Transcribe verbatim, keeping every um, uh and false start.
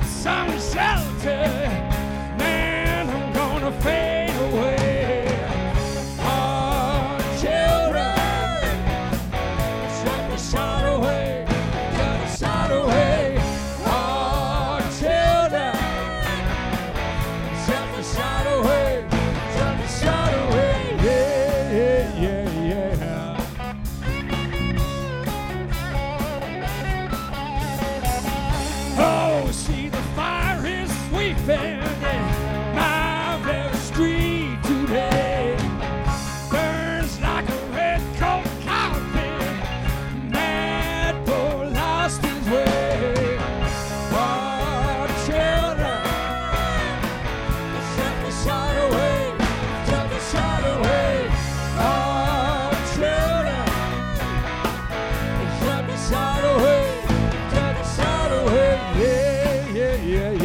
some shelter. Man, I'm gonna fade away. Oh, children, shut the shot away, shut the shot away. Oh, children, shut the shot away, shut the shot away. Yeah, yeah, yeah, yeah. Oh, see, the fire is sweeping my very street today. Burns like a red coat carpet. Mad bull lost his way. Oh, children, shut the shot away, shut the shot away. Oh, children, shut the shot away, shut the shot away. Yeah, yeah, yeah, yeah.